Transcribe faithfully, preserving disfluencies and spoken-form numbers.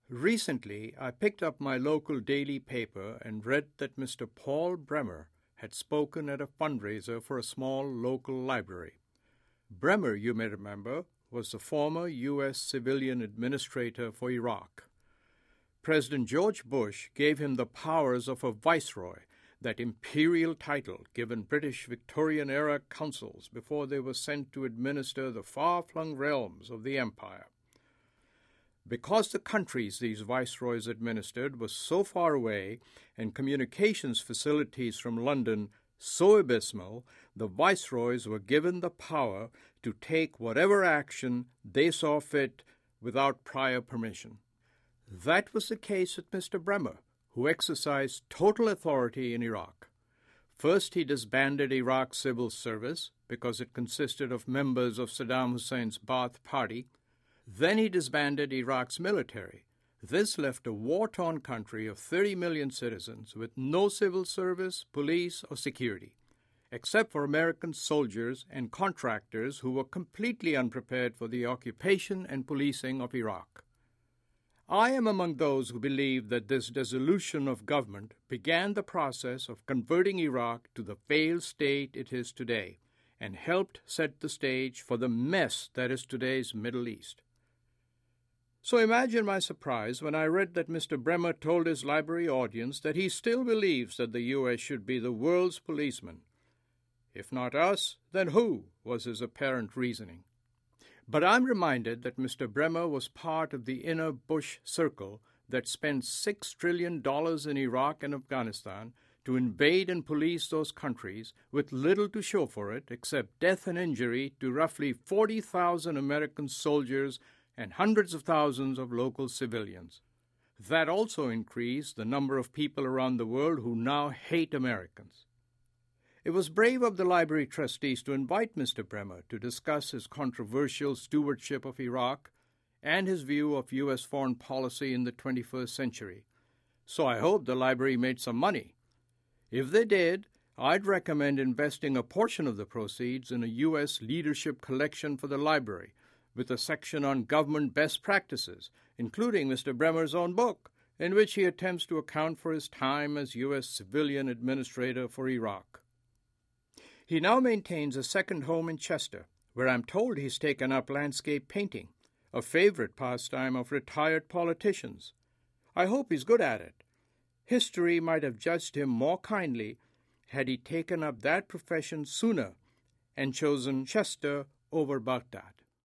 Recently, I picked up my local daily paper and read that Mister Paul Bremer had spoken at a fundraiser for a small local library. Bremer, you may remember, was the former U S civilian administrator for Iraq. President George Bush gave him the powers of a viceroy, that imperial title given British Victorian-era consuls before they were sent to administer the far-flung realms of the empire. Because the countries these viceroys administered were so far away and communications facilities from London so abysmal, the viceroys were given the power to take whatever action they saw fit without prior permission. That was the case with Mister Bremer, who exercised total authority in Iraq. First, he disbanded Iraq's civil service because it consisted of members of Saddam Hussein's Ba'ath Party. Then he disbanded Iraq's military. This left a war-torn country of thirty million citizens with no civil service, police, or security, except for American soldiers and contractors who were completely unprepared for the occupation and policing of Iraq. I am among those who believe that this dissolution of government began the process of converting Iraq to the failed state it is today and helped set the stage for the mess that is today's Middle East. So imagine my surprise when I read that Mister Bremer told his library audience that he still believes that the U S should be the world's policeman. If not us, then who, was his apparent reasoning. But I'm reminded that Mister Bremer was part of the inner Bush circle that spent six trillion dollars in Iraq and Afghanistan to invade and police those countries with little to show for it except death and injury to roughly forty thousand American soldiers and hundreds of thousands of local civilians. That also increased the number of people around the world who now hate Americans. It was brave of the library trustees to invite Mister Bremer to discuss his controversial stewardship of Iraq and his view of U S foreign policy in the twenty-first century. So I hope the library made some money. If they did, I'd recommend investing a portion of the proceeds in a U S leadership collection for the library, with a section on government best practices, including Mister Bremer's own book, in which he attempts to account for his time as U S civilian administrator for Iraq. He now maintains a second home in Chester, where I'm told he's taken up landscape painting, a favorite pastime of retired politicians. I hope he's good at it. History might have judged him more kindly had he taken up that profession sooner and chosen Chester over Baghdad.